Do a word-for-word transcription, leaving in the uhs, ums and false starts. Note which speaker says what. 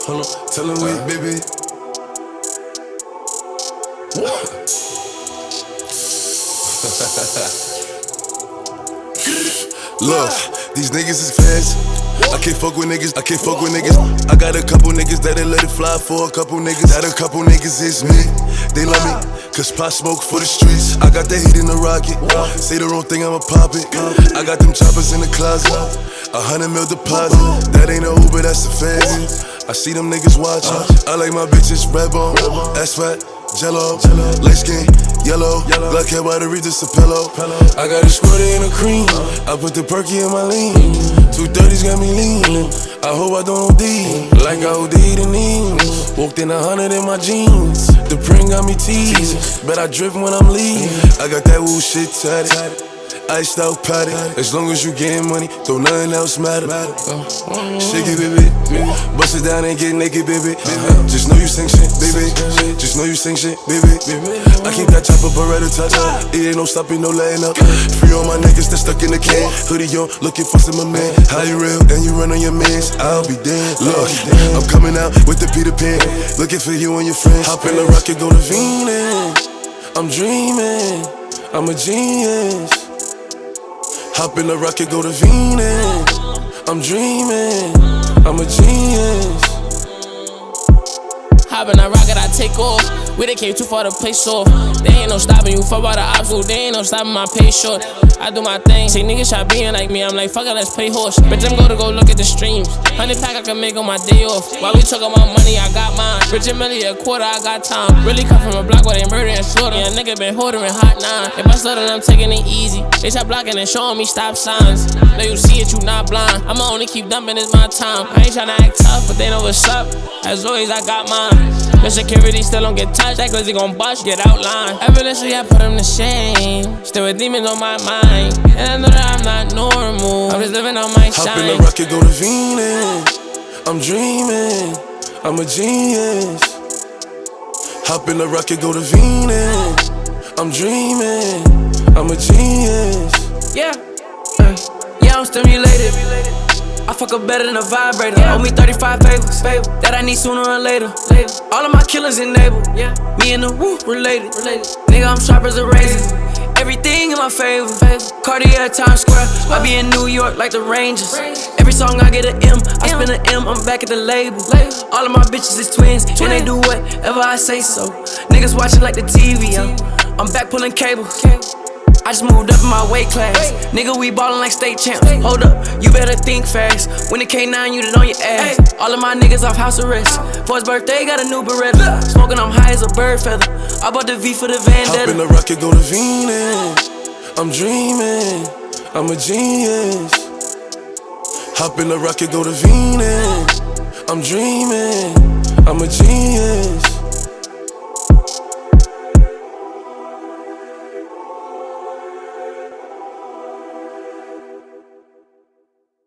Speaker 1: hold on, tell him we, uh, baby. Look, these niggas is fast. I can't fuck with niggas, I can't fuck with niggas. I got a couple niggas that'll let it fly for a couple niggas. That a couple niggas is me. They love me, cause pot smoke for the streets. I got that heat in the rocket. Say the wrong thing, I'ma pop it. I got them choppers in the closet. A hundred mil deposit. That ain't a Uber, that's a fancy. I see them niggas watching. I like my bitches red bone, ass fat, jello, light skin, yellow, black hair by the Regis a pillow. I got a squirty in a cream. I put the perky in my lean. Two thirties got me leaning. I hope I don't O D like I O D'd in these. Walked in a hundred in my jeans. The print got me teased. Bet I drip when I'm leaving. I got that woo shit tatted. Iced out patty. As long as you getting money, don't nothing else matter. Shake it, baby. Bust it down and get naked, baby. Just know you sing shit, baby. Just know you sing shit, baby. I keep that chopper Beretta touch. It ain't no stopping, no laying up. Free all my niggas that stuck in the can. Hoodie on, looking for some man. How you real and you run on your mans? I'll be damned. Look, I'm coming out with the Peter Pan. Looking for you and your friends. Hop in the rocket, go to Venus. I'm dreaming. I'm a genius. Hop in the rocket, go to Venus. I'm dreaming, I'm a genius.
Speaker 2: Hop in that rocket, I take off. We done came too far to play soft. They ain't no stopping you, fuck about the obstacle. They ain't no stopping my pay short. I do my thing, say niggas try being like me. I'm like, fuck it, let's play horse. Bitch, I'm gonna go look at the streams. Hundred pack I can make on my day off. While we talk about money, I got mine. Rich and Millie a quarter, I got time. Really come from a block where they murder and slaughter. Yeah, nigga been holding hot nine. If I stutter, I'm taking it easy. They start blocking and showing me stop signs. Now you see it, you not blind. I'ma only keep dumping, it's my time. I ain't tryna act tough, but they know what's up. As always, I got mine. The security still don't get touched. That cause they gon' bust, get outlined. Evidently, I put them to shame. Still with demons on my mind. And I know that I'm not normal. I'm just living on my shine.
Speaker 1: Hop in the rocket, go to Venus. I'm dreaming. I'm a genius. Hop in the rocket, go to Venus. I'm dreaming. I'm a genius.
Speaker 3: Yeah. Uh, yeah, I'm stimulated. I fuck up better than a vibrator. Yeah. Owe me thirty-five favors that I need sooner or later. later. All of my killers enabled. Yeah. Me and the woo related. related. Nigga, I'm sharp as a razor. Everything in my favor. Cartier, Times Square. I be in New York like the Rangers. Every song I get an M. I spend an M. I'm back at the label. All of my bitches is twins, and they do whatever I say so. Niggas watching like the T V. I'm, I'm back pulling cables. I just moved up in my weight class. Nigga, we ballin' like state champs. Hold up, you better think fast. When the K nine, you done on your ass. All of my niggas off house arrest. For his birthday, got a new Beretta. Smoking, I'm high as a bird feather. I bought the V for the Vendetta.
Speaker 1: Hop in the rocket, go to Venus. I'm dreaming, I'm a genius. Hop in the rocket, go to Venus. I'm dreaming, I'm a genius.